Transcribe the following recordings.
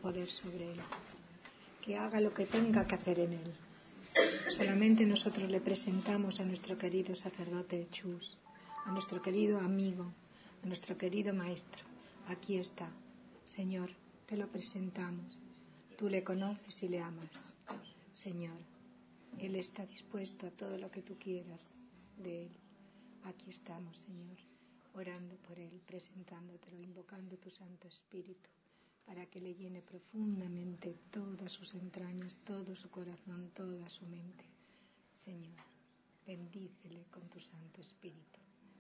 poder sobre él, que haga lo que tenga que hacer en él. Solamente nosotros le presentamos a nuestro querido sacerdote Chus, a nuestro querido amigo, a nuestro querido maestro. Aquí está, Señor, te lo presentamos. Tú le conoces y le amas, Señor. Él está dispuesto a todo lo que tú quieras de él. Aquí estamos, Señor, orando por él, presentándotelo, invocando tu Santo Espíritu, para que le llene profundamente todas sus entrañas, todo su corazón, toda su mente. Señor, bendícele con tu Santo Espíritu.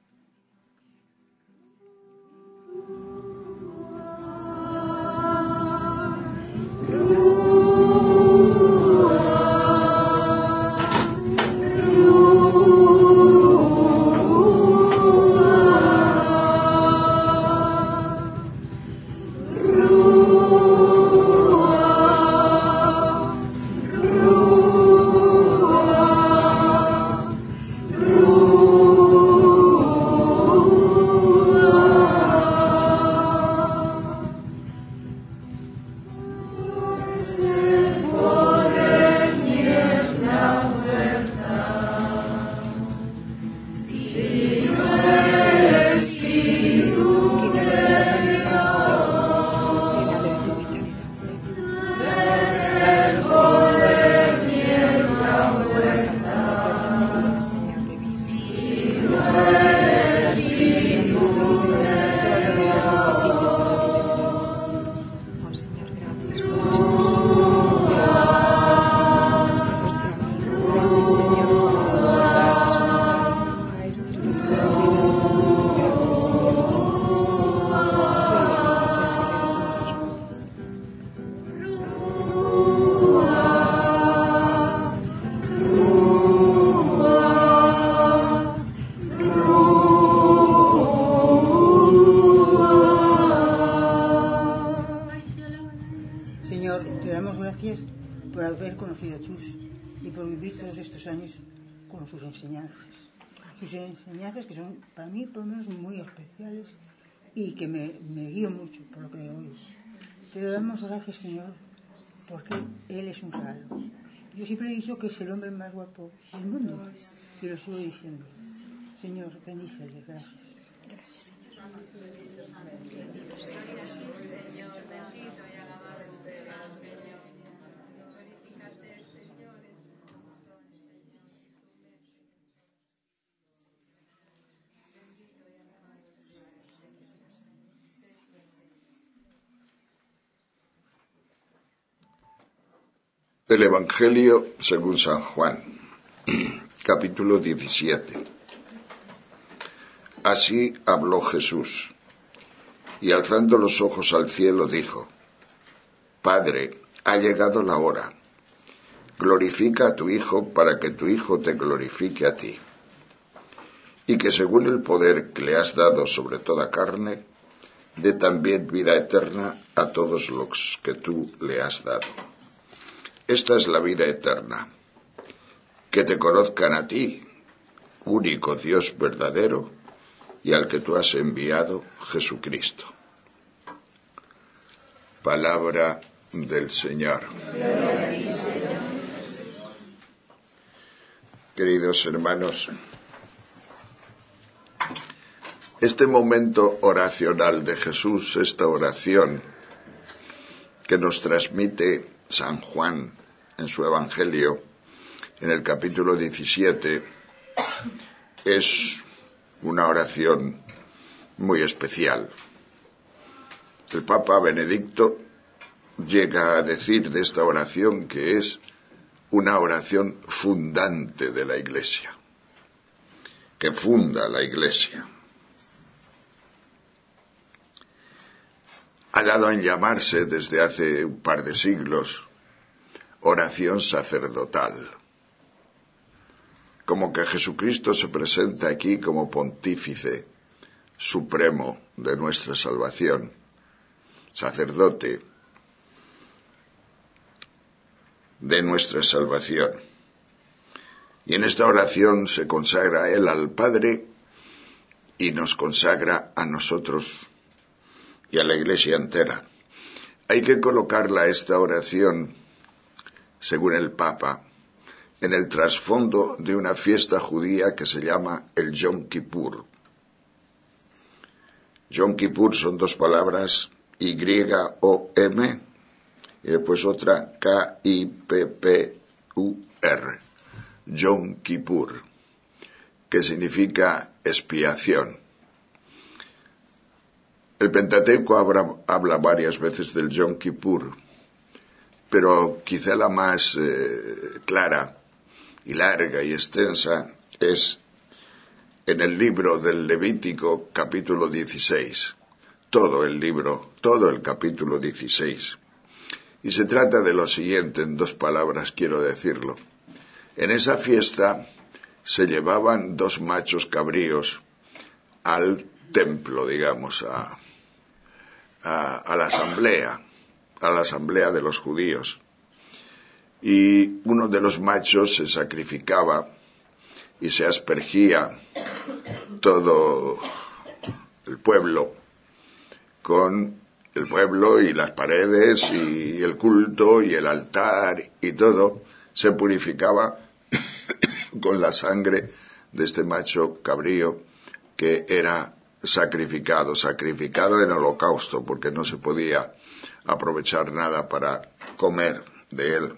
Sus enseñanzas que son para mí por lo menos muy especiales y que me guío mucho por lo que oigo. Te damos gracias, Señor, porque Él es un regalo. Yo siempre he dicho que es el hombre más guapo del mundo y lo sigo diciendo. Señor, bendícele, gracias. Gracias, Señor. Bendito Señor, bendito y alabado seas, Señor. Glorifícate, Señor. Del Evangelio según San Juan, capítulo 17. Así habló Jesús, y alzando los ojos al cielo dijo: Padre, ha llegado la hora. Glorifica a tu Hijo para que tu Hijo te glorifique a ti. Y que según el poder que le has dado sobre toda carne, dé también vida eterna a todos los que tú le has dado. Esta es la vida eterna, que te conozcan a ti, único Dios verdadero, y al que tú has enviado, Jesucristo. Palabra del Señor. Queridos hermanos, este momento oracional de Jesús, esta oración que nos transmite San Juan en su Evangelio, en el capítulo 17, es una oración muy especial. El Papa Benedicto llega a decir de esta oración que es una oración fundante de la Iglesia, que funda la Iglesia. Ha dado en llamarse desde hace un par de siglos oración sacerdotal. Como que Jesucristo se presenta aquí como pontífice supremo de nuestra salvación, sacerdote de nuestra salvación. Y en esta oración se consagra Él al Padre y nos consagra a nosotros y a la Iglesia entera. Hay que colocarla esta oración, según el Papa, en el trasfondo de una fiesta judía que se llama el Yom Kippur. Yom Kippur son dos palabras, Y-O-M, y después otra K-I-P-P-U-R, Yom Kippur, que significa expiación. El Pentateuco habla varias veces del Yom Kippur, pero quizá la más clara y larga y extensa es en el libro del Levítico, capítulo 16. Todo el capítulo 16. Y se trata de lo siguiente, en dos palabras quiero decirlo. En esa fiesta se llevaban 2 machos cabríos al templo, digamos, a la asamblea de los judíos. Y uno de los machos se sacrificaba y se aspergía todo el pueblo, con el pueblo y las paredes y el culto y el altar y todo, se purificaba con la sangre de este macho cabrío que era sacrificado en holocausto, porque no se podía aprovechar nada para comer de él.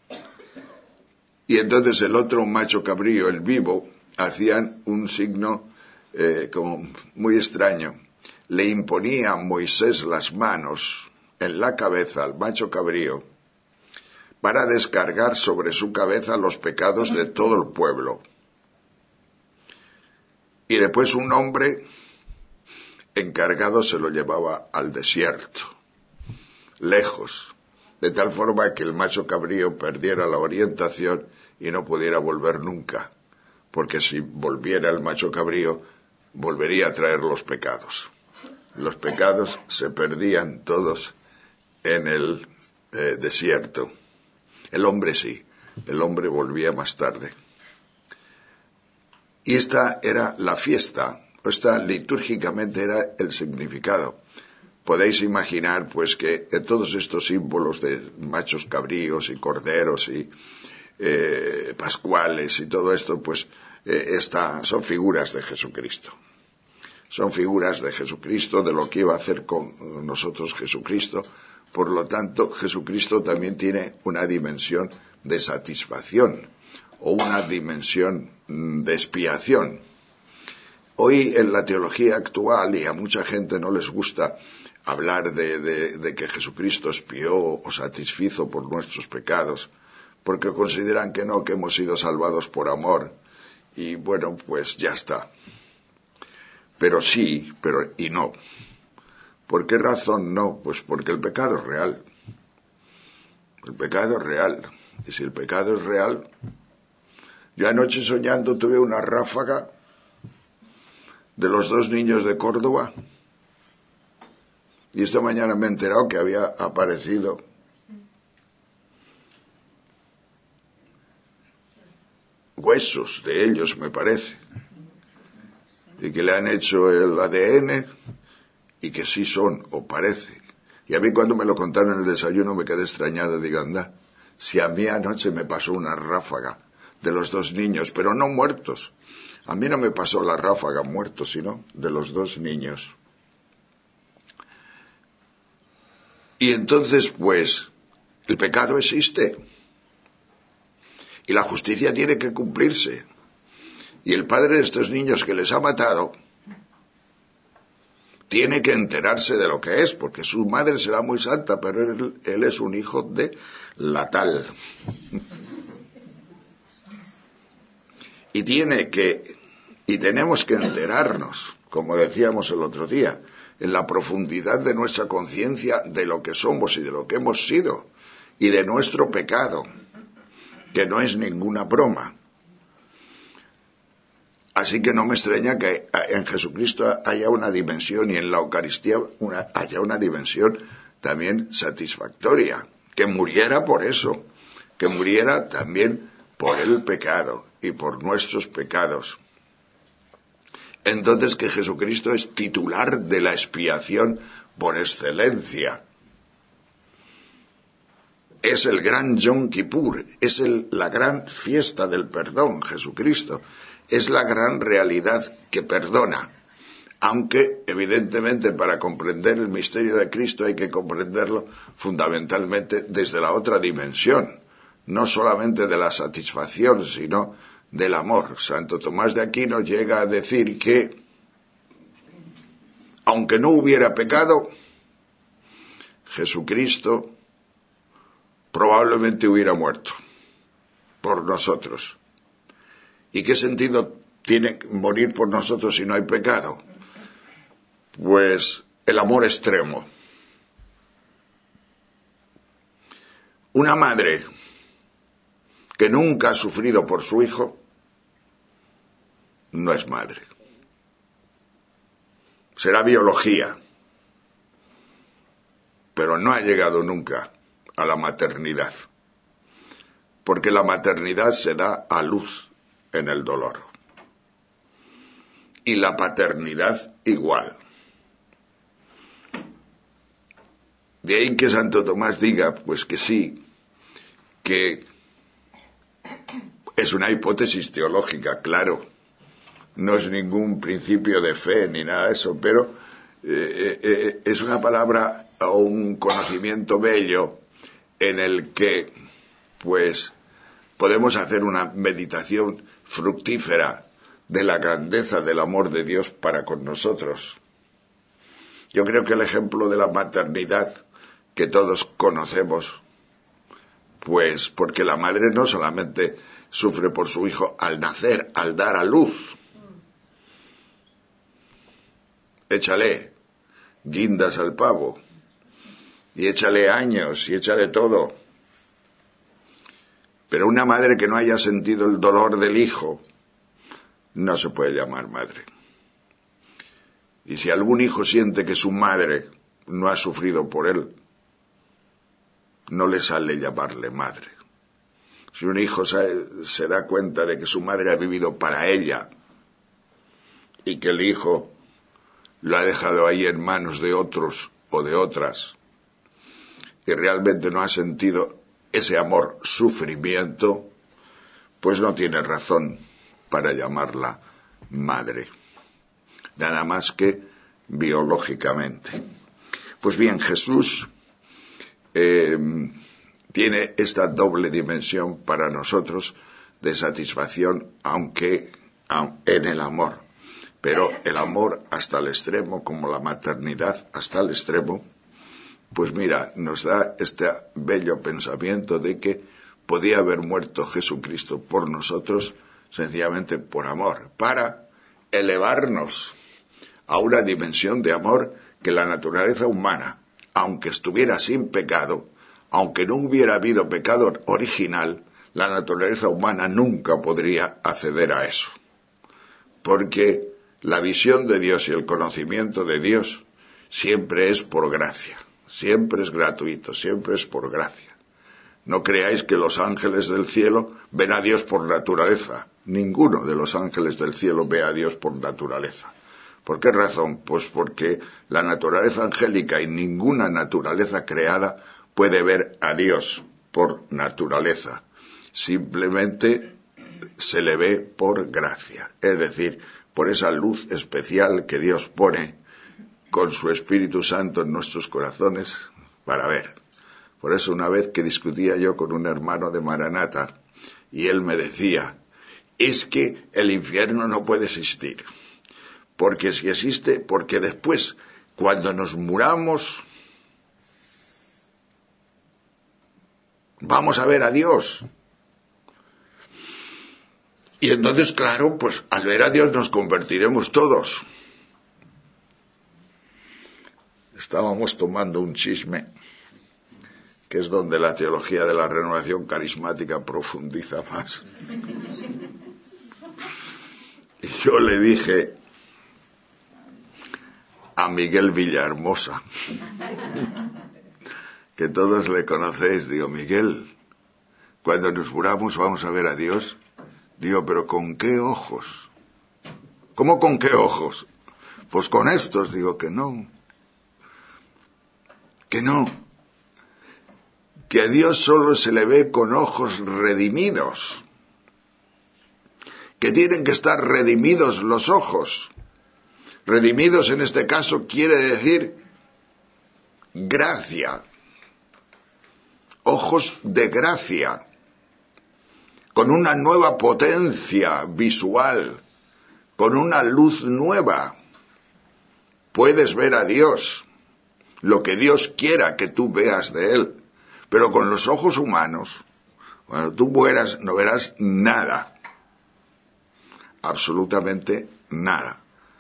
Y entonces el otro macho cabrío, el vivo, hacían un signo como muy extraño. Le imponía a Moisés las manos en la cabeza al macho cabrío para descargar sobre su cabeza los pecados de todo el pueblo. Y después un hombre encargado se lo llevaba al desierto, lejos, de tal forma que el macho cabrío perdiera la orientación y no pudiera volver nunca, porque si volviera el macho cabrío, volvería a traer los pecados. Los pecados se perdían todos en el desierto. El hombre sí, el hombre volvía más tarde. Y esta era la fiesta, esta litúrgicamente era el significado. Podéis imaginar pues que todos estos símbolos de machos cabríos y corderos y pascuales y todo esto pues son figuras de Jesucristo. Son figuras de Jesucristo, de lo que iba a hacer con nosotros Jesucristo. Por lo tanto, Jesucristo también tiene una dimensión de satisfacción o una dimensión de expiación. Hoy en la teología actual, y a mucha gente no les gusta hablar de que Jesucristo expió o satisfizo por nuestros pecados, porque consideran que no, que hemos sido salvados por amor, y bueno, pues ya está. Pero sí, y no. ¿Por qué razón no? Pues porque el pecado es real. El pecado es real. Y si el pecado es real, yo anoche soñando tuve una ráfaga de los 2 niños de Córdoba, y esta mañana me he enterado que había aparecido huesos de ellos, me parece, y que le han hecho el ADN y que sí son, o parece. Y a mí cuando me lo contaron en el desayuno me quedé extrañado, digo, anda, si a mí anoche me pasó una ráfaga de los 2 niños, pero no muertos. A mí no me pasó la ráfaga muertos, sino de los 2 niños. Y entonces, pues, el pecado existe. Y la justicia tiene que cumplirse. Y el padre de estos niños que les ha matado tiene que enterarse de lo que es, porque su madre será muy santa, pero él es un hijo de la tal. Y tenemos que enterarnos, como decíamos el otro día, en la profundidad de nuestra conciencia de lo que somos y de lo que hemos sido, y de nuestro pecado, que no es ninguna broma. Así que no me extraña que en Jesucristo haya una dimensión y en la Eucaristía haya una dimensión también satisfactoria, que muriera por eso, que muriera también por el pecado y por nuestros pecados. Entonces que Jesucristo es titular de la expiación por excelencia. es el gran Yom Kippur, es la gran fiesta del perdón, Jesucristo. Es la gran realidad que perdona. Aunque, evidentemente, para comprender el misterio de Cristo hay que comprenderlo fundamentalmente desde la otra dimensión, no solamente de la satisfacción, sino del amor. Santo Tomás de Aquino llega a decir que, aunque no hubiera pecado, Jesucristo probablemente hubiera muerto por nosotros. ¿Y qué sentido tiene morir por nosotros si no hay pecado? Pues el amor extremo. Una madre que nunca ha sufrido por su hijo no es madre. Será biología, pero no ha llegado nunca a la maternidad, porque la maternidad se da a luz en el dolor, y la paternidad igual. De ahí que Santo Tomás diga, pues que sí, que es una hipótesis teológica, claro, no es ningún principio de fe ni nada de eso, pero es una palabra o un conocimiento bello en el que, pues, podemos hacer una meditación fructífera de la grandeza del amor de Dios para con nosotros. Yo creo que el ejemplo de la maternidad que todos conocemos, pues porque la madre no solamente sufre por su hijo al nacer, al dar a luz. Échale guindas al pavo, y échale años, y échale todo. Pero una madre que no haya sentido el dolor del hijo no se puede llamar madre. Y si algún hijo siente que su madre no ha sufrido por él, no le sale llamarle madre. Si un hijo se da cuenta de que su madre ha vivido para ella y que el hijo lo ha dejado ahí en manos de otros o de otras y realmente no ha sentido ese amor sufrimiento, pues no tiene razón para llamarla madre, nada más que biológicamente. Pues bien, Jesús tiene esta doble dimensión para nosotros de satisfacción, aunque en el amor, pero el amor hasta el extremo, como la maternidad hasta el extremo, pues mira, nos da este bello pensamiento de que podía haber muerto Jesucristo por nosotros sencillamente por amor, para elevarnos a una dimensión de amor que la naturaleza humana, aunque estuviera sin pecado, aunque no hubiera habido pecado original, la naturaleza humana nunca podría acceder a eso. Porque la visión de Dios y el conocimiento de Dios siempre es por gracia, siempre es gratuito, siempre es por gracia. No creáis que los ángeles del cielo ven a Dios por naturaleza. Ninguno de los ángeles del cielo ve a Dios por naturaleza. ¿Por qué razón? Pues porque la naturaleza angélica y ninguna naturaleza creada puede ver a Dios por naturaleza. Simplemente se le ve por gracia, es decir, por esa luz especial que Dios pone con su Espíritu Santo en nuestros corazones para ver. Por eso una vez que discutía yo con un hermano de Maranata y él me decía, es que el infierno no puede existir. Porque si existe, porque después, cuando nos muramos, vamos a ver a Dios. Y entonces, claro, pues al ver a Dios nos convertiremos todos. Estábamos tomando un chisme, que es donde la teología de la renovación carismática profundiza más. Y yo le dije a Miguel Villahermosa, que todos le conocéis, digo, Miguel, cuando nos muramos vamos a ver a Dios. Digo, pero ¿con qué ojos? ¿Cómo con qué ojos? Pues con estos. Digo, que no. que a Dios solo se le ve con ojos redimidos, que tienen que estar redimidos los ojos. Redimidos en este caso quiere decir gracia, ojos de gracia, con una nueva potencia visual, con una luz nueva. Puedes ver a Dios, lo que Dios quiera que tú veas de Él, pero con los ojos humanos, cuando tú mueras, no verás nada, absolutamente nada.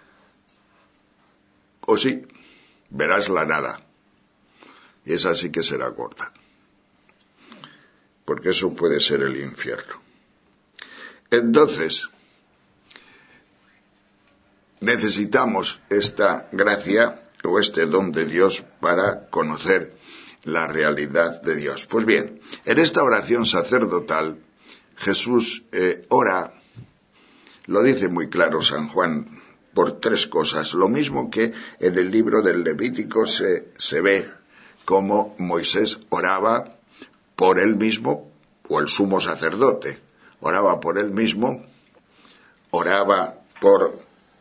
O sí, verás la nada, y esa sí que será corta, porque eso puede ser el infierno. Entonces, necesitamos esta gracia o este don de Dios para conocer la realidad de Dios. Pues bien, en esta oración sacerdotal, Jesús ora, lo dice muy claro San Juan, por tres cosas. Lo mismo que en el libro del Levítico se ve como Moisés oraba por él mismo, o el sumo sacerdote, oraba por él mismo, oraba por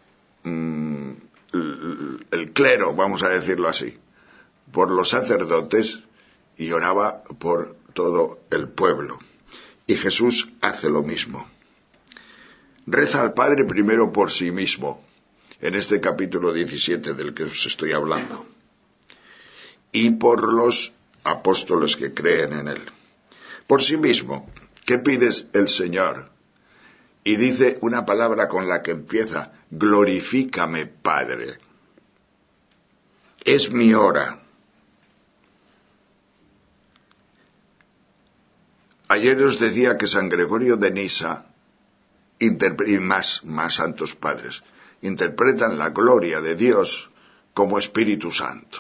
el clero, vamos a decirlo así, por los sacerdotes, y oraba por todo el pueblo. Y Jesús hace lo mismo. Reza al Padre primero por sí mismo, en este capítulo 17 del que os estoy hablando, y por los apóstoles que creen en él. Por sí mismo, ¿qué pides el Señor? Y dice una palabra con la que empieza: glorifícame, Padre. Es mi hora. Ayer os decía que San Gregorio de Nisa y más santos padres interpretan la gloria de Dios como Espíritu Santo.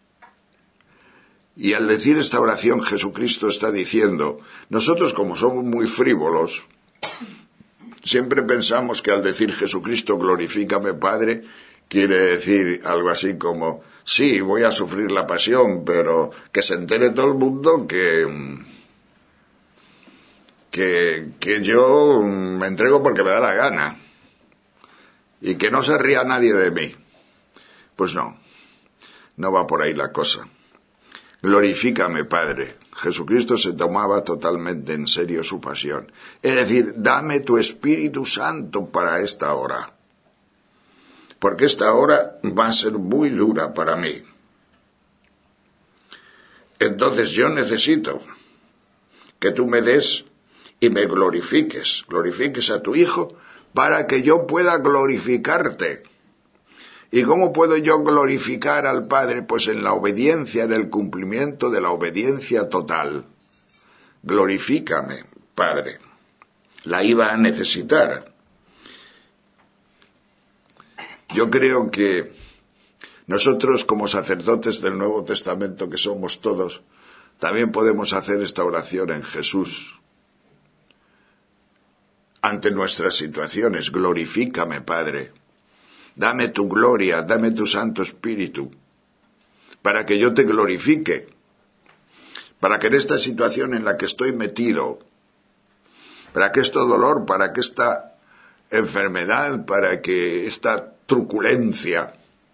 Y al decir esta oración, Jesucristo está diciendo, nosotros como somos muy frívolos, siempre pensamos que al decir Jesucristo, glorifícame, Padre, quiere decir algo así como, sí, voy a sufrir la pasión, pero que se entere todo el mundo que yo me entrego porque me da la gana y que no se ría nadie de mí. Pues no va por ahí la cosa. Glorifícame, Padre. Jesucristo se tomaba totalmente en serio su pasión. Es decir, dame tu Espíritu Santo para esta hora, porque esta hora va a ser muy dura para mí. Entonces yo necesito que tú me des y me glorifiques a tu Hijo, para que yo pueda glorificarte. ¿Y cómo puedo yo glorificar al Padre? Pues en la obediencia, en el cumplimiento de la obediencia total. Glorifícame, Padre. La iba a necesitar. Yo creo que nosotros, como sacerdotes del Nuevo Testamento que somos todos, también podemos hacer esta oración en Jesús. Ante nuestras situaciones, glorifícame, Padre. Dame tu gloria, dame tu Santo Espíritu, para que yo te glorifique, para que en esta situación en la que estoy metido, para que este dolor, para que esta enfermedad, para que esta truculencia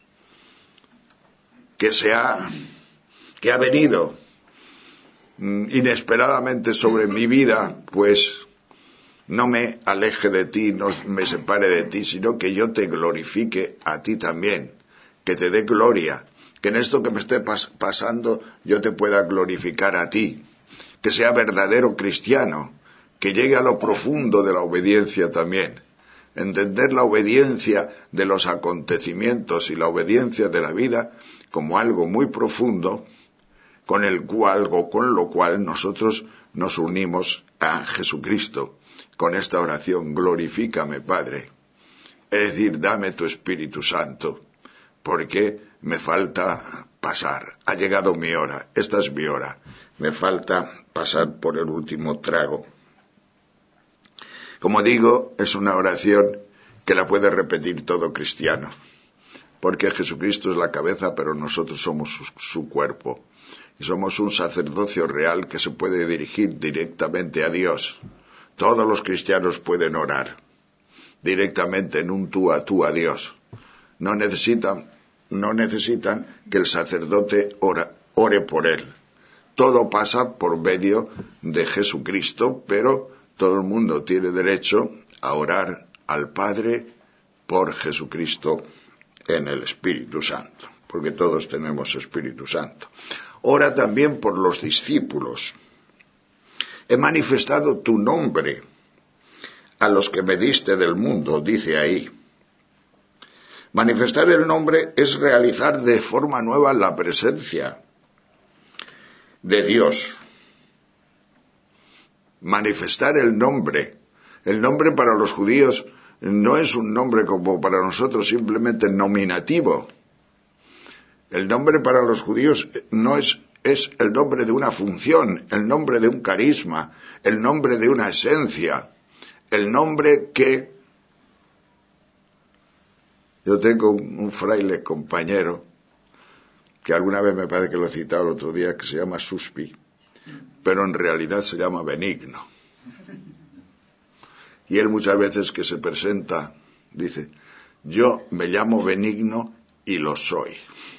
que ha venido inesperadamente sobre mi vida, pues no me aleje de ti, no me separe de ti, sino que yo te glorifique a ti también, que te dé gloria, que en esto que me esté pasando yo te pueda glorificar a ti, que sea verdadero cristiano, que llegue a lo profundo de la obediencia también, entender la obediencia de los acontecimientos y la obediencia de la vida como algo muy profundo, con lo cual nosotros nos unimos a Jesucristo. Con esta oración, glorifícame, Padre. Es decir, dame tu Espíritu Santo, porque me falta pasar. Ha llegado mi hora, esta es mi hora. Me falta pasar por el último trago. Como digo, es una oración que la puede repetir todo cristiano, porque Jesucristo es la cabeza, pero nosotros somos su cuerpo. y somos un sacerdocio real que se puede dirigir directamente a Dios. Todos los cristianos pueden orar directamente en un tú a Dios. No necesitan que el sacerdote ore por él. Todo pasa por medio de Jesucristo, pero todo el mundo tiene derecho a orar al Padre por Jesucristo en el Espíritu Santo, porque todos tenemos Espíritu Santo. Ora también por los discípulos. He manifestado tu nombre a los que me diste del mundo, dice ahí. Manifestar el nombre es realizar de forma nueva la presencia de Dios. Manifestar el nombre. El nombre para los judíos no es un nombre como para nosotros simplemente nominativo. El nombre para los judíos no es el nombre de una función, el nombre de un carisma, el nombre de una esencia, el nombre que... Yo tengo un fraile compañero, que alguna vez me parece que lo he citado el otro día, que se llama Suspi, pero en realidad se llama Benigno. Y él muchas veces que se presenta, dice, yo me llamo Benigno y lo soy.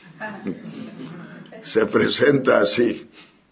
Se presenta así.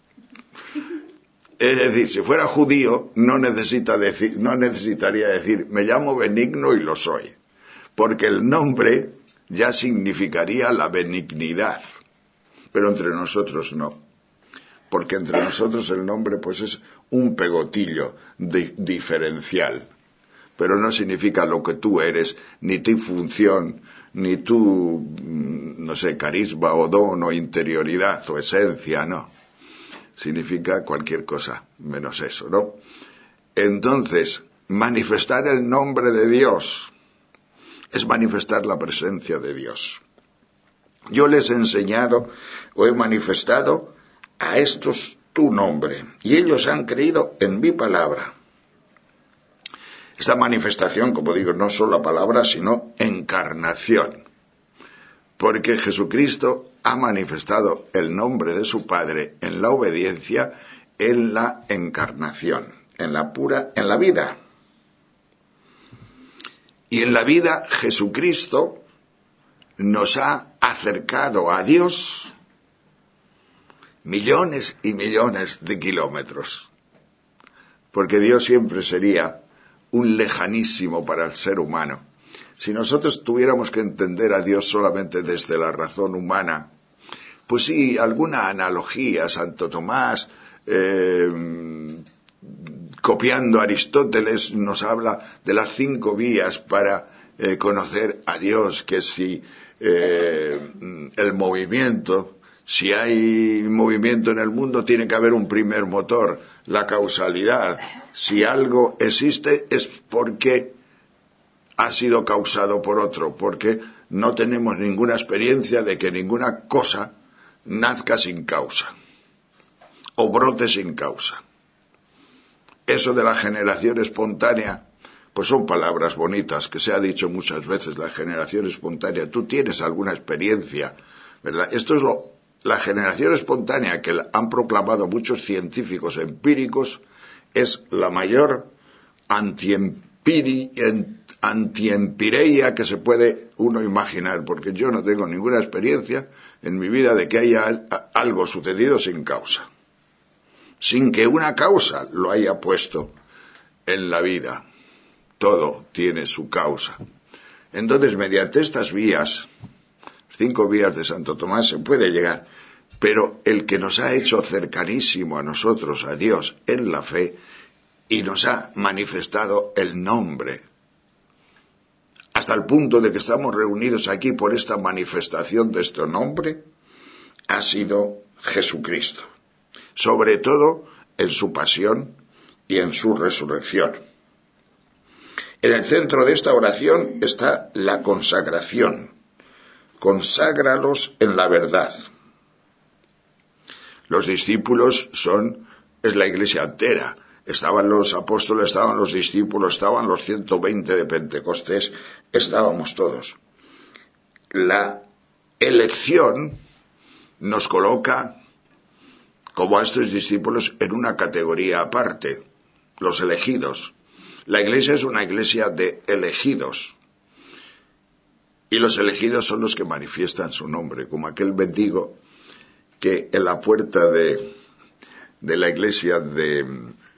Es decir, si fuera judío, no necesitaría decir, me llamo Benigno y lo soy. Porque el nombre ya significaría la benignidad. Pero entre nosotros no. Porque entre nosotros el nombre pues es un pegotillo diferencial. Pero no significa lo que tú eres, ni tu función, ni tu, no sé, carisma o don o interioridad o esencia, no. Significa cualquier cosa, menos eso, ¿no? Entonces, manifestar el nombre de Dios es manifestar la presencia de Dios. Yo les he enseñado o he manifestado a estos tu nombre, y ellos han creído en mi palabra. Esta manifestación, como digo, no solo palabra, sino encarnación. Porque Jesucristo ha manifestado el nombre de su Padre en la obediencia, en la encarnación, en la vida. Y en la vida Jesucristo nos ha acercado a Dios millones y millones de kilómetros. Porque Dios siempre sería un lejanísimo para el ser humano. Si nosotros tuviéramos que entender a Dios solamente desde la razón humana, pues sí, alguna analogía, Santo Tomás, copiando a Aristóteles, nos habla de las 5 vías para conocer a Dios, que si el movimiento, si hay movimiento en el mundo, tiene que haber un primer motor, la causalidad. Si algo existe es porque ha sido causado por otro, porque no tenemos ninguna experiencia de que ninguna cosa nazca sin causa o brote sin causa. Eso de la generación espontánea, pues son palabras bonitas que se ha dicho muchas veces, la generación espontánea. Tú tienes alguna experiencia, ¿verdad? Esto es la generación espontánea que han proclamado muchos científicos empíricos, es la mayor antiempireia que se puede uno imaginar, porque yo no tengo ninguna experiencia en mi vida de que haya algo sucedido sin causa, sin que una causa lo haya puesto en la vida. Todo tiene su causa. Entonces, mediante estas vías, 5 vías de Santo Tomás, se puede llegar, pero el que nos ha hecho cercanísimo a nosotros, a Dios, en la fe, y nos ha manifestado el nombre, hasta el punto de que estamos reunidos aquí por esta manifestación de este nombre, ha sido Jesucristo, sobre todo en su pasión y en su resurrección. En el centro de esta oración está la consagración. Conságralos en la verdad. Los discípulos es la iglesia entera. Estaban los apóstoles, estaban los discípulos, estaban los 120 de Pentecostés, estábamos todos. La elección nos coloca como a estos discípulos en una categoría aparte, los elegidos. La iglesia es una iglesia de elegidos. Y los elegidos son los que manifiestan su nombre, como aquel mendigo que en la puerta de la iglesia de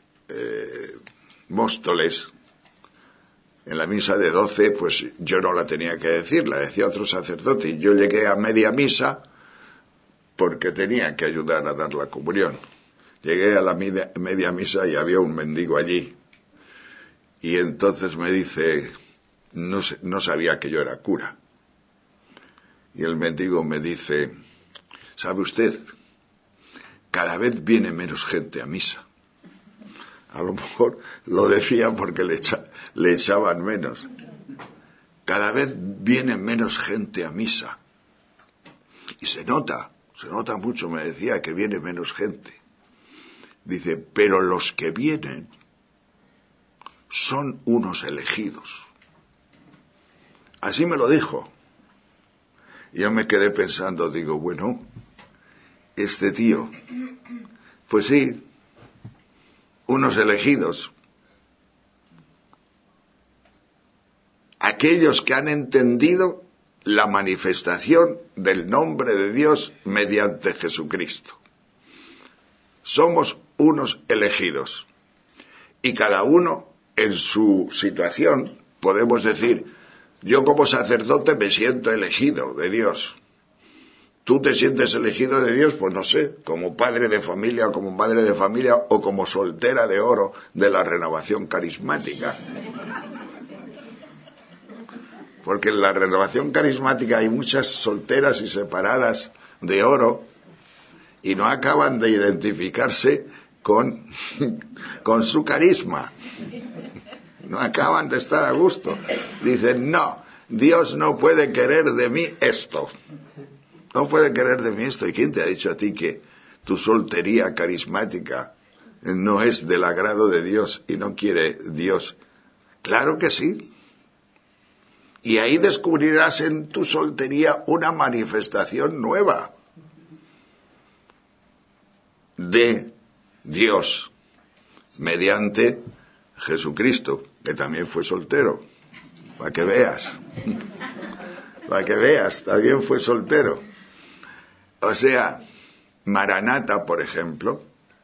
Móstoles, en la misa de 12, pues yo no la tenía que decir, la decía otro sacerdote, y yo llegué a media misa porque tenía que ayudar a dar la comunión. Llegué a la media misa y había un mendigo allí. Y entonces me dice, no sabía que yo era cura. Y el mendigo me dice, ¿sabe usted? Cada vez viene menos gente a misa. A lo mejor lo decía porque le echaban menos. Cada vez viene menos gente a misa. Y se nota mucho, me decía, que viene menos gente. Dice, pero los que vienen son unos elegidos. Así me lo dijo. Y yo me quedé pensando, digo, bueno, este tío, pues sí, unos elegidos. Aquellos que han entendido la manifestación del nombre de Dios mediante Jesucristo. Somos unos elegidos. Y cada uno en su situación podemos decir, yo como sacerdote me siento elegido de Dios. ¿Tú te sientes elegido de Dios? Pues no sé, como padre de familia o como madre de familia o como soltera de oro de la renovación carismática. Porque en la renovación carismática hay muchas solteras y separadas de oro y no acaban de identificarse con su carisma. No acaban de estar a gusto. Dicen, no, Dios no puede querer de mí esto. No puede querer de mí esto. ¿Y quién te ha dicho a ti que tu soltería carismática no es del agrado de Dios y no quiere Dios? Claro que sí. Y ahí descubrirás en tu soltería una manifestación nueva de Dios mediante Jesucristo, que también fue soltero, para que veas, también fue soltero. O sea, Maranata, por ejemplo,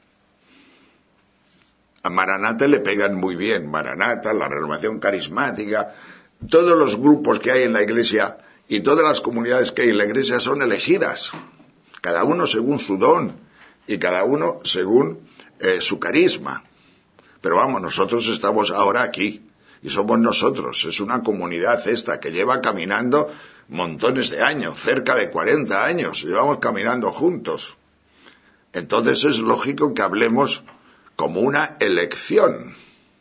a Maranata le pegan muy bien, Maranata, la renovación carismática, todos los grupos que hay en la iglesia y todas las comunidades que hay en la iglesia son elegidas, cada uno según su don y cada uno según su carisma. Pero vamos, nosotros estamos ahora aquí y somos nosotros, es una comunidad esta que lleva caminando montones de años, cerca de 40 años, llevamos caminando juntos. Entonces es lógico que hablemos como una elección,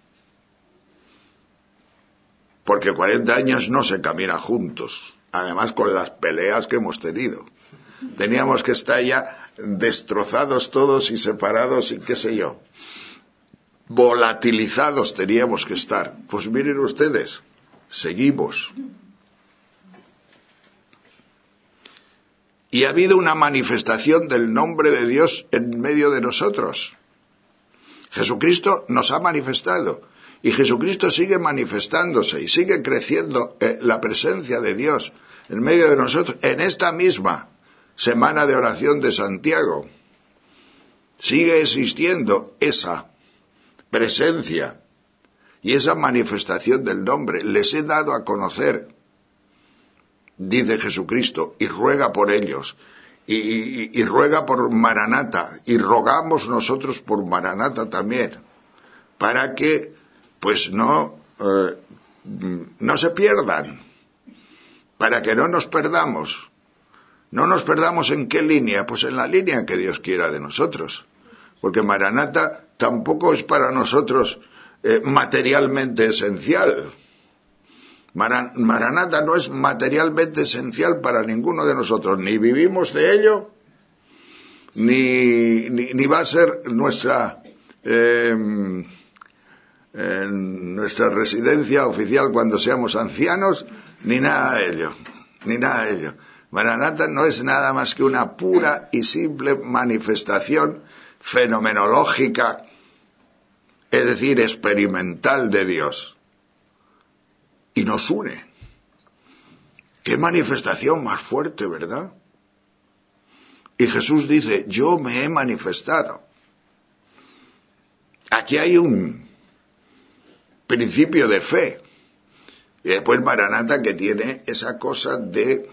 porque 40 años no se camina juntos, además con las peleas que hemos tenido. Teníamos que estar ya destrozados todos y separados y qué sé yo. Volatilizados teníamos que estar. Pues miren ustedes, seguimos. Y ha habido una manifestación del nombre de Dios en medio de nosotros. Jesucristo nos ha manifestado y Jesucristo sigue manifestándose y sigue creciendo la presencia de Dios en medio de nosotros en esta misma semana de oración de Santiago. Sigue existiendo esa presencia y esa manifestación del nombre. Les he dado a conocer, dice Jesucristo, y ruega por ellos, y ruega por Maranata, y rogamos nosotros por Maranata también, para que pues no se pierdan, para que no nos perdamos. ¿No nos perdamos en qué línea? Pues en la línea que Dios quiera de nosotros, porque Maranata tampoco es para nosotros materialmente esencial. Maranata no es materialmente esencial para ninguno de nosotros, ni vivimos de ello, ni va a ser nuestra residencia oficial cuando seamos ancianos, ni nada de ello. Maranata no es nada más que una pura y simple manifestación fenomenológica, es decir, experimental de Dios. Y nos une. Qué manifestación más fuerte, ¿verdad? Y Jesús dice, yo me he manifestado. Aquí hay un principio de fe. Y después Maranata, que tiene esa cosa de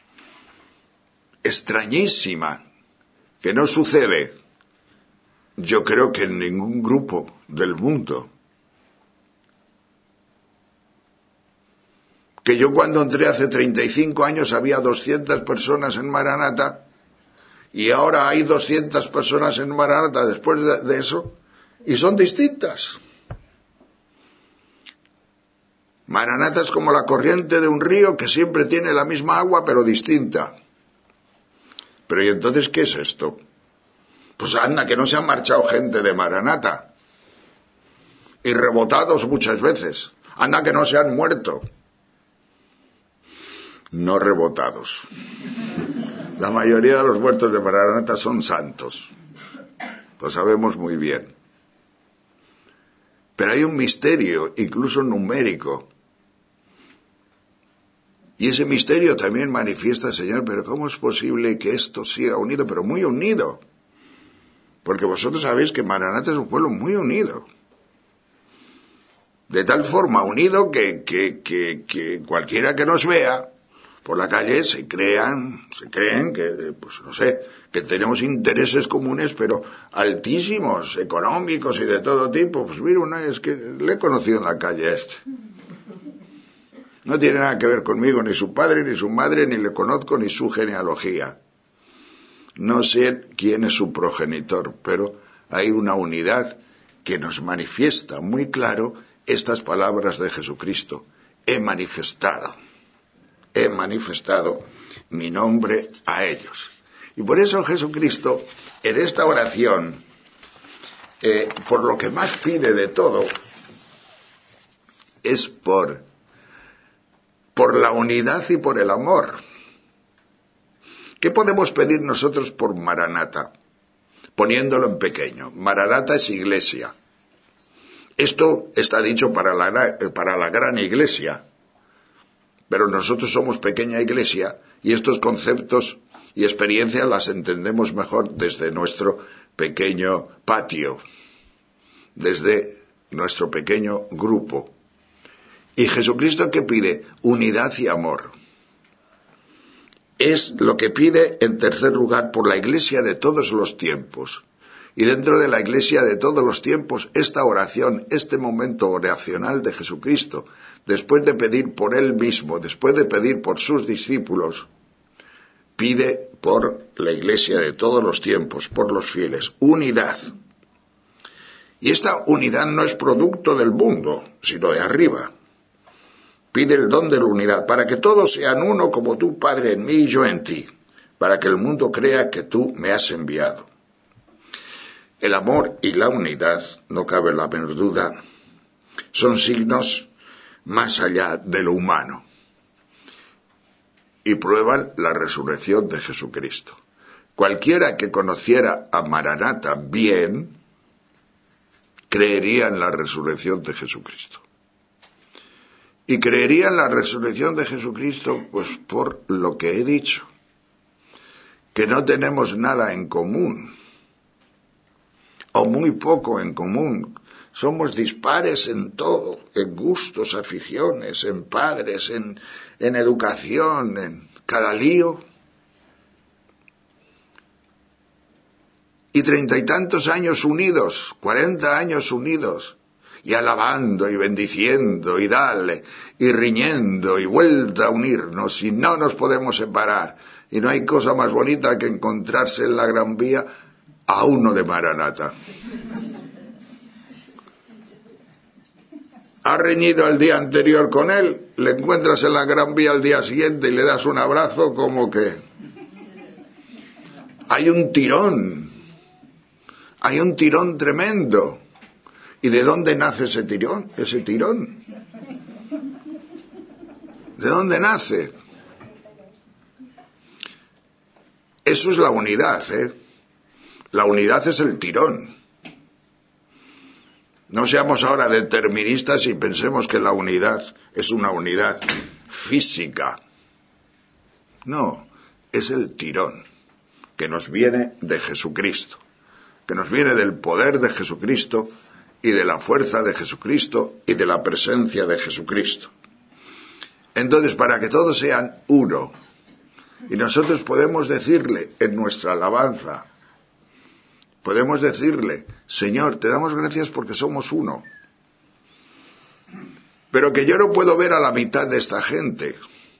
extrañísima, que no sucede, yo creo que en ningún grupo del mundo. Que yo cuando entré hace 35 años había 200 personas en Maranata, y ahora hay 200 personas en Maranata después de eso, y son distintas. Maranata es como la corriente de un río que siempre tiene la misma agua pero distinta. Pero ¿y entonces qué es esto? Pues anda, que no se han marchado gente de Maranata. Y rebotados muchas veces. Anda, que no se han muerto. No rebotados. La mayoría de los muertos de Maranata son santos. Lo sabemos muy bien. Pero hay un misterio, incluso numérico. Y ese misterio también manifiesta el Señor, pero ¿cómo es posible que esto siga unido, pero muy unido? Porque vosotros sabéis que Maranata es un pueblo muy unido. De tal forma unido que cualquiera que nos vea por la calle se creen que, pues no sé, que tenemos intereses comunes, pero altísimos, económicos y de todo tipo. Pues mira, es que le he conocido en la calle a este. No tiene nada que ver conmigo, ni su padre, ni su madre, ni le conozco, ni su genealogía. No sé quién es su progenitor, pero hay una unidad que nos manifiesta muy claro estas palabras de Jesucristo. He manifestado mi nombre a ellos. Y por eso Jesucristo, en esta oración, por lo que más pide de todo, es por la unidad y por el amor. ¿Qué podemos pedir nosotros por Maranata? Poniéndolo en pequeño. Maranata es iglesia. Esto está dicho para la gran iglesia, pero nosotros somos pequeña iglesia y estos conceptos y experiencias las entendemos mejor desde nuestro pequeño patio, desde nuestro pequeño grupo. ¿Y Jesucristo qué pide? Unidad y amor. Es lo que pide en tercer lugar por la iglesia de todos los tiempos. Y dentro de la iglesia de todos los tiempos, esta oración, este momento oracional de Jesucristo, después de pedir por Él mismo, después de pedir por sus discípulos, pide por la iglesia de todos los tiempos, por los fieles, unidad. Y esta unidad no es producto del mundo, sino de arriba. Pide el don de la unidad, para que todos sean uno como tú, Padre, en mí y yo en ti, para que el mundo crea que tú me has enviado. El amor y la unidad, no cabe la menor duda, son signos más allá de lo humano y prueban la resurrección de Jesucristo. Cualquiera que conociera a Maranata bien, creería en la resurrección de Jesucristo. Y creería en la resurrección de Jesucristo, pues por lo que he dicho, que no tenemos nada en común, o muy poco en común. Somos dispares en todo, en gustos, aficiones, en padres, en educación, en cada lío. Y 30 y tantos años unidos, 40 años unidos, y alabando y bendiciendo y dale y riñendo y vuelta a unirnos y no nos podemos separar. Y no hay cosa más bonita que encontrarse en la Gran Vía a uno de Maranata. Has reñido el día anterior con él, le encuentras en la Gran Vía al día siguiente y le das un abrazo, como que hay un tirón tremendo. ¿Y de dónde nace ese tirón? ¿De dónde nace? Eso es la unidad, La unidad es el tirón. No seamos ahora deterministas y pensemos que la unidad es una unidad física. No, es el tirón que nos viene de Jesucristo, que nos viene del poder de Jesucristo y de la fuerza de Jesucristo y de la presencia de Jesucristo. Entonces, para que todos sean uno, y nosotros podemos decirle en nuestra alabanza, podemos decirle, Señor, te damos gracias porque somos uno, pero que yo no puedo ver a la mitad de esta gente,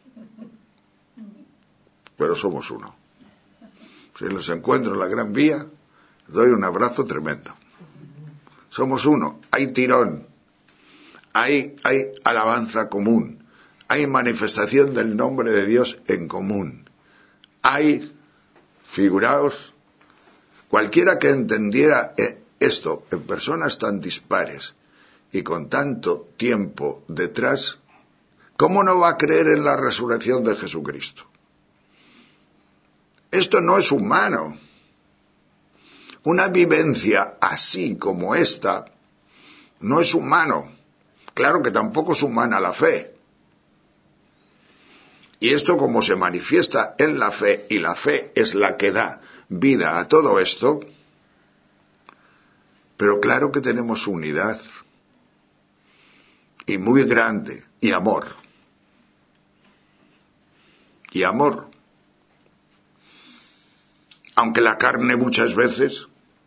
pero somos uno. Si los encuentro en la Gran Vía, doy un abrazo tremendo. Somos uno, hay tirón, hay alabanza común, hay manifestación del nombre de Dios en común, hay, figuraos, cualquiera que entendiera esto en personas tan dispares y con tanto tiempo detrás, ¿cómo no va a creer en la resurrección de Jesucristo? Esto no es humano. Una vivencia así como esta no es humano. Claro que tampoco es humana la fe. Y esto como se manifiesta en la fe, y la fe es la que da vida a todo esto, pero claro que tenemos unidad, y muy grande, y amor. Y amor. Aunque la carne muchas veces,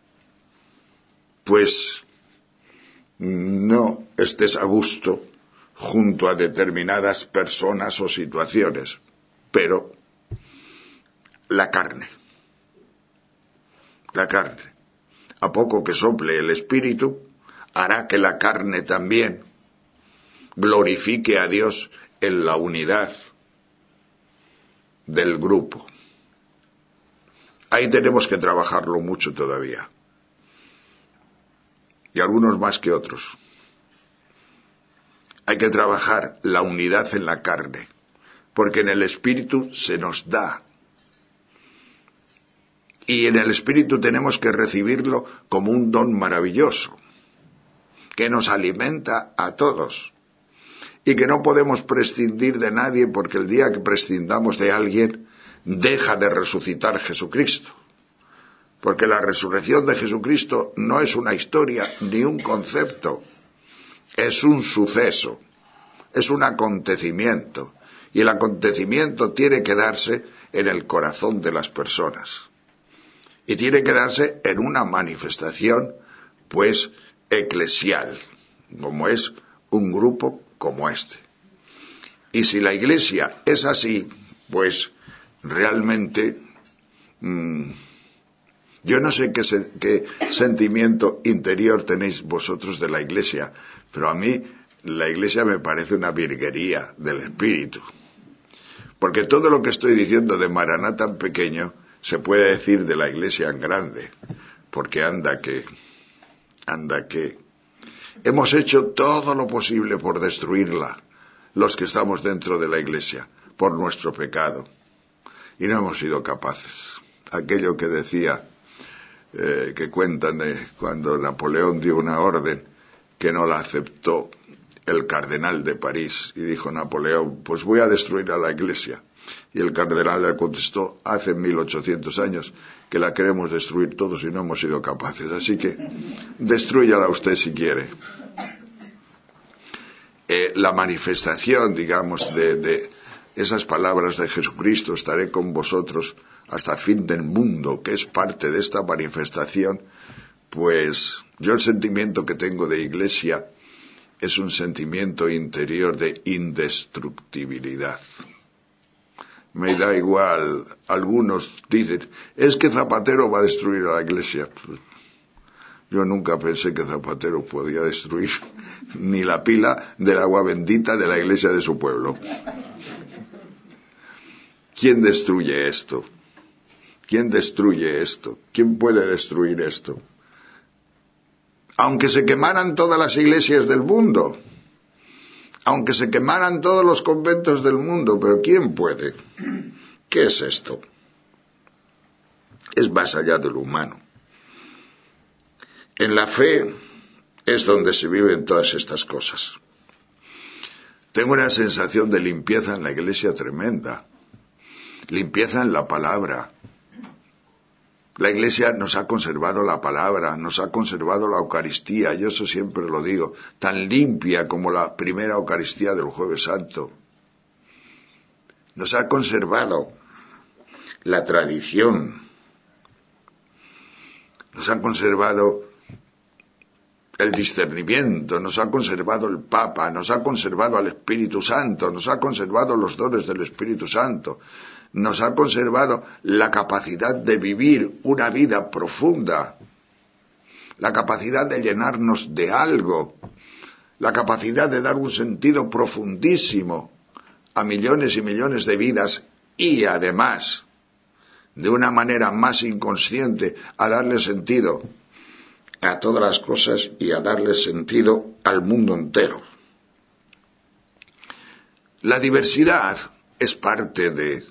pues, no estés a gusto junto a determinadas personas o situaciones, pero la carne, a poco que sople el Espíritu, hará que la carne también glorifique a Dios en la unidad del grupo. Ahí tenemos que trabajarlo mucho todavía, y algunos más que otros. Hay que trabajar la unidad en la carne, porque en el Espíritu se nos da. Y en el Espíritu tenemos que recibirlo como un don maravilloso, que nos alimenta a todos, y que no podemos prescindir de nadie, porque el día que prescindamos de alguien, deja de resucitar Jesucristo. Porque la resurrección de Jesucristo no es una historia ni un concepto, es un suceso, es un acontecimiento, y el acontecimiento tiene que darse en el corazón de las personas, y tiene que darse en una manifestación, pues, eclesial, como es un grupo como este. Y si la Iglesia es así, pues, realmente, yo no sé qué sentimiento interior tenéis vosotros de la Iglesia, pero a mí la Iglesia me parece una virguería del Espíritu. Porque todo lo que estoy diciendo de Maraná tan pequeño se puede decir de la Iglesia en grande. Porque anda que hemos hecho todo lo posible por destruirla, los que estamos dentro de la Iglesia, por nuestro pecado. Y no hemos sido capaces. Aquello que decía, que cuentan de cuando Napoleón dio una orden que no la aceptó el cardenal de París, y dijo Napoleón, pues voy a destruir a la Iglesia. Y el cardenal le contestó, hace 1800 años que la queremos destruir todos y no hemos sido capaces, así que destrúyala usted si quiere. La manifestación, digamos, de esas palabras de Jesucristo, estaré con vosotros hasta el fin del mundo, que es parte de esta manifestación, pues yo el sentimiento que tengo de Iglesia es un sentimiento interior de indestructibilidad. Me da igual, algunos dicen, es que Zapatero va a destruir a la Iglesia. Yo nunca pensé que Zapatero podía destruir ni la pila del agua bendita de la iglesia de su pueblo. ¿Quién destruye esto? ¿Quién destruye esto? ¿Quién puede destruir esto? Aunque se quemaran todas las iglesias del mundo, aunque se quemaran todos los conventos del mundo, pero ¿quién puede? ¿Qué es esto? Es más allá de lo humano. En la fe es donde se viven todas estas cosas. Tengo una sensación de limpieza en la iglesia tremenda. Limpieza en la palabra. La iglesia nos ha conservado la palabra, nos ha conservado la Eucaristía, yo eso siempre lo digo, tan limpia como la primera Eucaristía del Jueves Santo. Nos ha conservado la tradición, nos ha conservado el discernimiento, nos ha conservado el Papa, nos ha conservado al Espíritu Santo, nos ha conservado los dones del Espíritu Santo, nos ha conservado la capacidad de vivir una vida profunda, la capacidad de llenarnos de algo, la capacidad de dar un sentido profundísimo a millones y millones de vidas y además, de una manera más inconsciente, a darle sentido a todas las cosas y a darle sentido al mundo entero. La diversidad es parte de...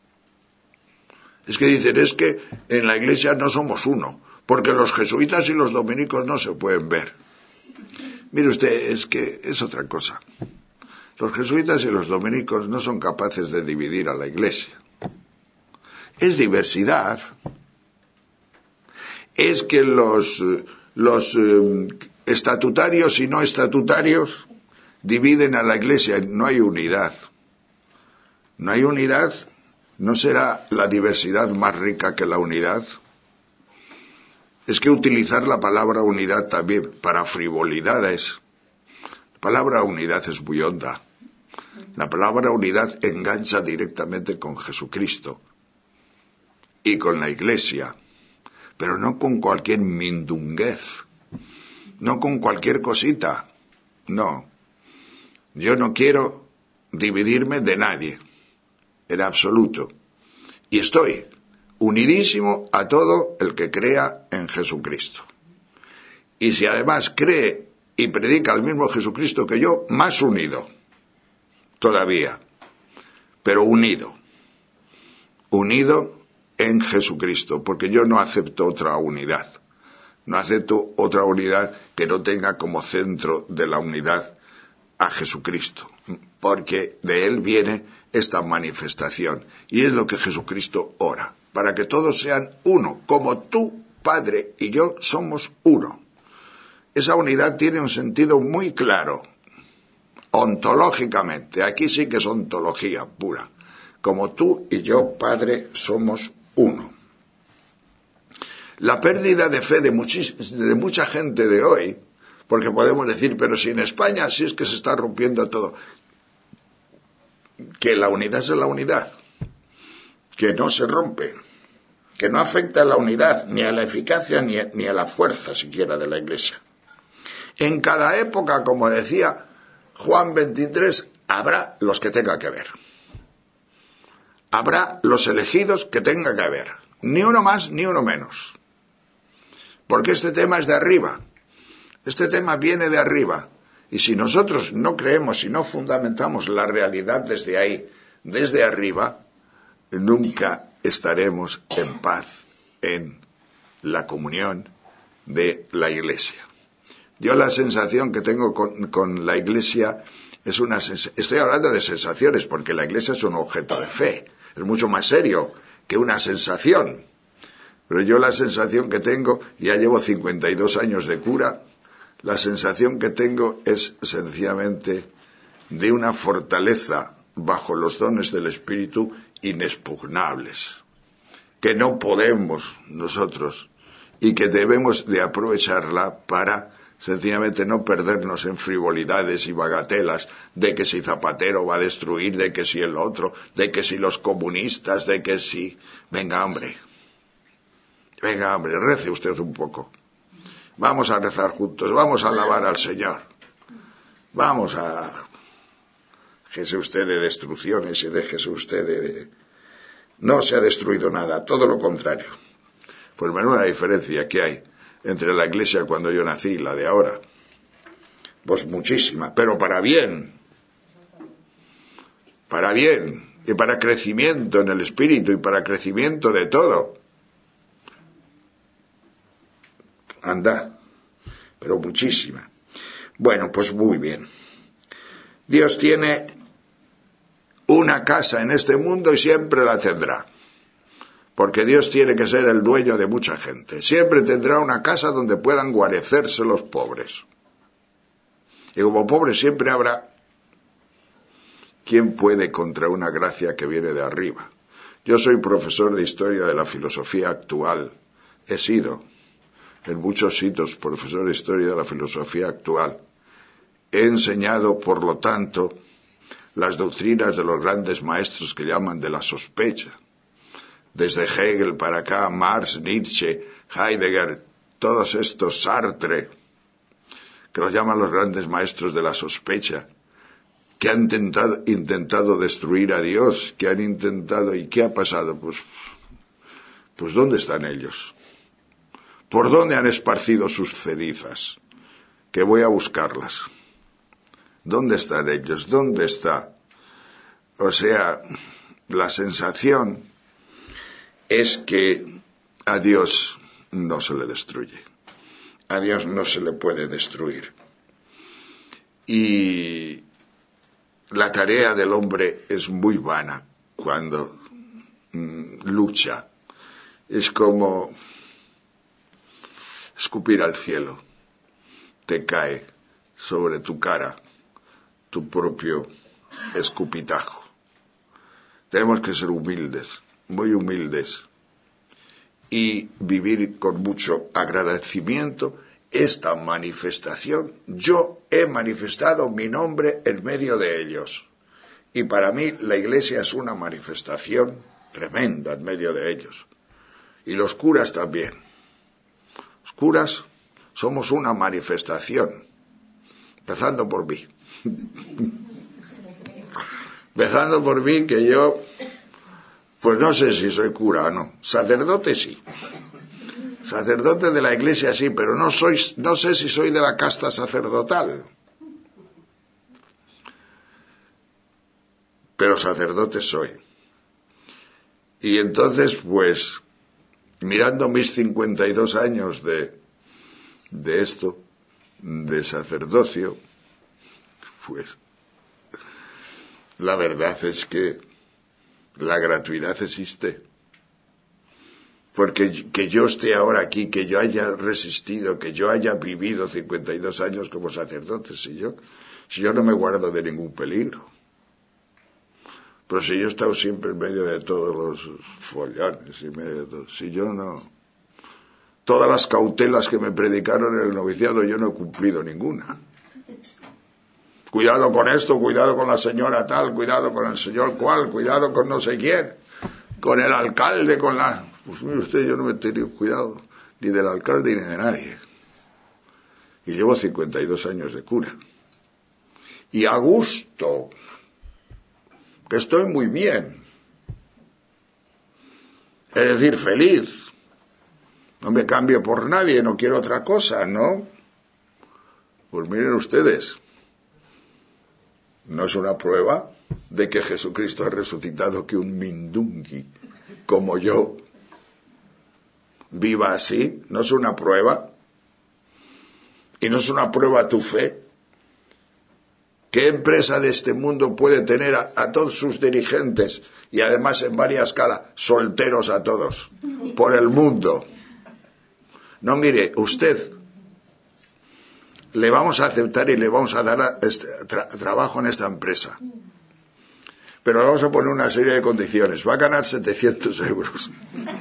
Es que dicen, es que en la iglesia no somos uno, porque los jesuitas y los dominicos no se pueden ver. Mire usted, es que es otra cosa. Los jesuitas y los dominicos no son capaces de dividir a la iglesia. Es diversidad. Es que los estatutarios y no estatutarios dividen a la iglesia. No hay unidad. No hay unidad. ¿No será la diversidad más rica que la unidad? Es que utilizar la palabra unidad también para frivolidades. La palabra unidad es muy honda. La palabra unidad engancha directamente con Jesucristo y con la Iglesia, pero no con cualquier mindunguez, no con cualquier cosita, no. Yo no quiero dividirme de nadie, en absoluto, y estoy unidísimo a todo el que crea en Jesucristo. Y si además cree y predica el mismo Jesucristo que yo, más unido todavía, pero unido en Jesucristo, porque yo no acepto otra unidad, no acepto otra unidad que no tenga como centro de la unidad a Jesucristo, porque de Él viene esta manifestación, y es lo que Jesucristo ora, para que todos sean uno, como tú, Padre, y yo somos uno. Esa unidad tiene un sentido muy claro, ontológicamente, aquí sí que es ontología pura, como tú y yo, Padre, somos uno. La pérdida de fe de mucha gente de hoy, porque podemos decir, pero si en España sí es que se está rompiendo todo, que la unidad es la unidad, que no se rompe, que no afecta a la unidad, ni a la eficacia, ni a la fuerza siquiera de la Iglesia. En cada época, como decía Juan 23, habrá los que tenga que ver. Habrá los elegidos que tenga que haber. Ni uno más, ni uno menos. Porque este tema es de arriba. Este tema viene de arriba. Y si nosotros no creemos y no fundamentamos la realidad desde ahí, desde arriba, nunca estaremos en paz en la comunión de la Iglesia. Yo la sensación que tengo con la Iglesia es estoy hablando de sensaciones porque la Iglesia es un objeto de fe, es mucho más serio que una sensación. Pero yo la sensación que tengo, ya llevo 52 años de cura, la sensación que tengo es sencillamente de una fortaleza bajo los dones del Espíritu inexpugnables, que no podemos nosotros y que debemos de aprovecharla para sencillamente no perdernos en frivolidades y bagatelas de que si Zapatero va a destruir, de que si el otro, de que si los comunistas, de que si... Venga, hombre, rece usted un poco. Vamos a rezar juntos, vamos a alabar al Señor. Vamos a... Déjese usted de destrucciones y déjese usted de... No se ha destruido nada, todo lo contrario. Pues menuda diferencia que hay entre la Iglesia cuando yo nací y la de ahora. Pues muchísima, pero para bien. Para bien. Y para crecimiento en el espíritu y para crecimiento de todo. Anda, pero muchísima. Bueno, pues muy bien. Dios tiene una casa en este mundo y siempre la tendrá. Porque Dios tiene que ser el dueño de mucha gente. Siempre tendrá una casa donde puedan guarecerse los pobres. Y como pobres siempre habrá. ¿Quién puede contra una gracia que viene de arriba? Yo soy profesor de historia de la filosofía actual. He sido en muchos sitios profesor de historia de la filosofía actual. He enseñado, por lo tanto, las doctrinas de los grandes maestros que llaman de la sospecha. Desde Hegel para acá, Marx, Nietzsche, Heidegger, todos estos, Sartre, que los llaman los grandes maestros de la sospecha, que han intentado destruir a Dios, que han intentado, ¿y qué ha pasado? Pues ¿dónde están ellos? ¿Por dónde han esparcido sus cenizas? Que voy a buscarlas. ¿Dónde están ellos? ¿Dónde está? O sea, la sensación es que a Dios no se le destruye. A Dios no se le puede destruir. Y la tarea del hombre es muy vana cuando lucha. Es como escupir al cielo. Te cae sobre tu cara tu propio escupitajo. Tenemos que ser humildes, muy humildes, y vivir con mucho agradecimiento esta manifestación. Yo he manifestado mi nombre en medio de ellos, y para mí la Iglesia es una manifestación tremenda en medio de ellos, y los curas también. Los curas somos una manifestación, empezando por mí. Empezando por mí, que yo, pues no sé si soy cura o no. Sacerdote sí. Sacerdote de la Iglesia sí, pero no sé si soy de la casta sacerdotal. Pero sacerdote soy. Y entonces, pues, mirando mis 52 años de esto, de sacerdocio, pues la verdad es que la gratuidad existe. Porque que yo esté ahora aquí, que yo haya resistido, que yo haya vivido 52 años como sacerdote, si yo no me guardo de ningún peligro. Pero si yo he estado siempre en medio de todos los follones, en medio de todo, si yo no, todas las cautelas que me predicaron en el noviciado yo no he cumplido ninguna. Cuidado con esto, cuidado con la señora tal, cuidado con el señor cual, cuidado con no sé quién, con el alcalde, Pues mire usted, yo no he tenido cuidado ni del alcalde ni de nadie. Y llevo 52 años de cura. Y a gusto, que estoy muy bien. Es decir, feliz. No me cambio por nadie, no quiero otra cosa, ¿no? Pues miren ustedes. ¿No es una prueba de que Jesucristo ha resucitado que un mindungui como yo viva así? ¿No es una prueba? ¿Y no es una prueba tu fe? ¿Qué empresa de este mundo puede tener a todos sus dirigentes y además en varias escalas, solteros a todos, por el mundo? No, mire, usted, le vamos a aceptar y le vamos a dar trabajo en esta empresa. Pero le vamos a poner una serie de condiciones. Va a ganar 700 euros.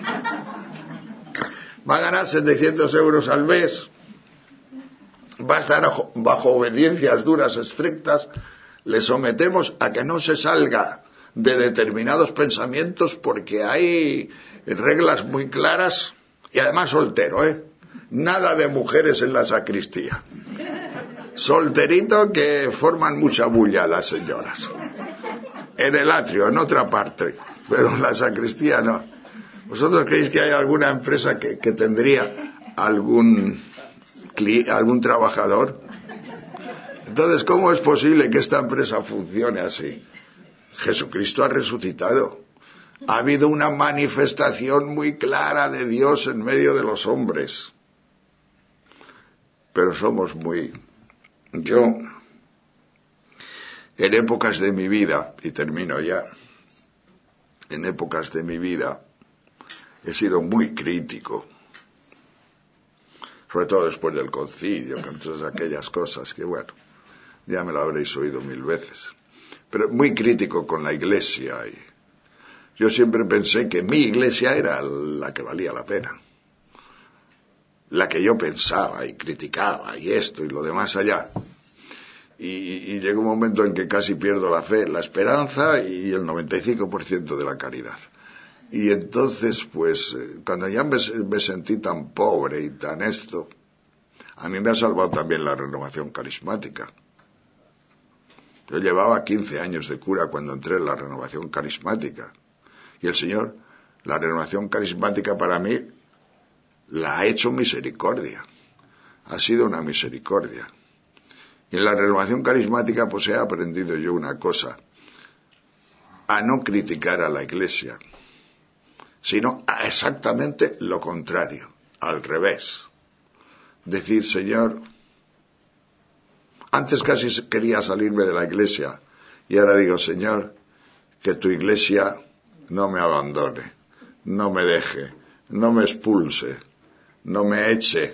Va a ganar 700 euros al mes. Va a estar bajo obediencias duras, estrictas. Le sometemos a que no se salga de determinados pensamientos porque hay reglas muy claras. Y además soltero, Nada de mujeres en la sacristía. Solterito, que forman mucha bulla las señoras. En el atrio, en otra parte, pero en la sacristía no. ¿Vosotros creéis que hay alguna empresa que tendría algún trabajador? Entonces, ¿cómo es posible que esta empresa funcione así? Jesucristo ha resucitado. Ha habido una manifestación muy clara de Dios en medio de los hombres. pero somos muy... Yo, en épocas de mi vida, y termino ya, en épocas de mi vida he sido muy crítico, sobre todo después del concilio, con todas aquellas cosas que, bueno, ya me lo habréis oído 1000 veces, pero muy crítico con la Iglesia. Y yo siempre pensé que mi Iglesia era la que valía la pena, la que yo pensaba y criticaba y esto y lo demás allá. Y llegó un momento en que casi pierdo la fe, la esperanza y el 95% de la caridad. Y entonces, pues, cuando ya me sentí tan pobre y tan esto, a mí me ha salvado también la renovación carismática. Yo llevaba 15 años de cura cuando entré en la renovación carismática. Y el Señor, la renovación carismática para mí, la ha hecho misericordia. Ha sido una misericordia. Y en la renovación carismática pues he aprendido yo una cosa, a no criticar a la Iglesia, sino a exactamente lo contrario, al revés. Decir, Señor, antes casi quería salirme de la Iglesia y ahora digo, Señor, que tu Iglesia no me abandone, no me deje, no me expulse, no me eche.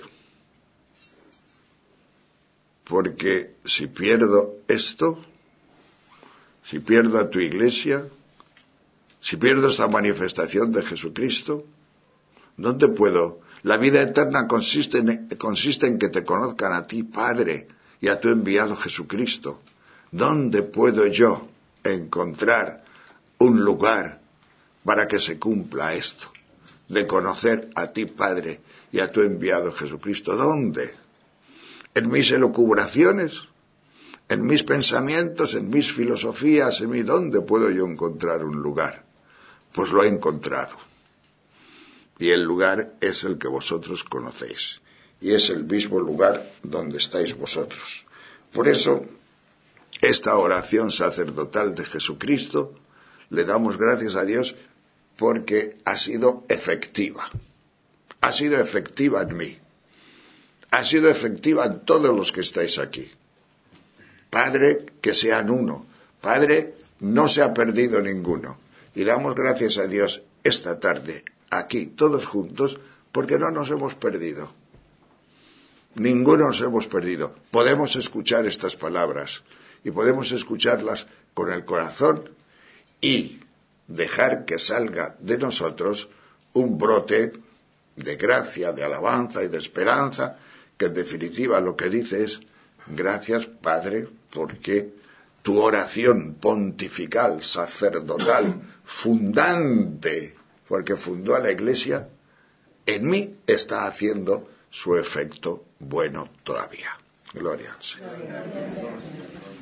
Porque si pierdo esto, si pierdo a tu Iglesia, si pierdo esta manifestación de Jesucristo, ¿dónde puedo? La vida eterna consiste en que te conozcan a ti, Padre, y a tu enviado Jesucristo. ¿Dónde puedo yo encontrar un lugar para que se cumpla esto? De conocer a ti, Padre, y a tu enviado Jesucristo. ¿Dónde? ¿En mis elucubraciones? ¿En mis pensamientos? ¿En mis filosofías? ¿Dónde puedo yo encontrar un lugar? Pues lo he encontrado. Y el lugar es el que vosotros conocéis. Y es el mismo lugar donde estáis vosotros. Por eso, esta oración sacerdotal de Jesucristo, le damos gracias a Dios porque ha sido efectiva. Ha sido efectiva en mí. Ha sido efectiva en todos los que estáis aquí. Padre, que sean uno. Padre, no se ha perdido ninguno. Y damos gracias a Dios esta tarde, aquí, todos juntos, porque no nos hemos perdido. Ninguno nos hemos perdido. Podemos escuchar estas palabras y podemos escucharlas con el corazón y dejar que salga de nosotros un brote de gracia, de alabanza y de esperanza, que en definitiva lo que dice es, gracias Padre, porque tu oración pontifical, sacerdotal, fundante, porque fundó a la Iglesia, en mí está haciendo su efecto bueno todavía. Gloria al Señor.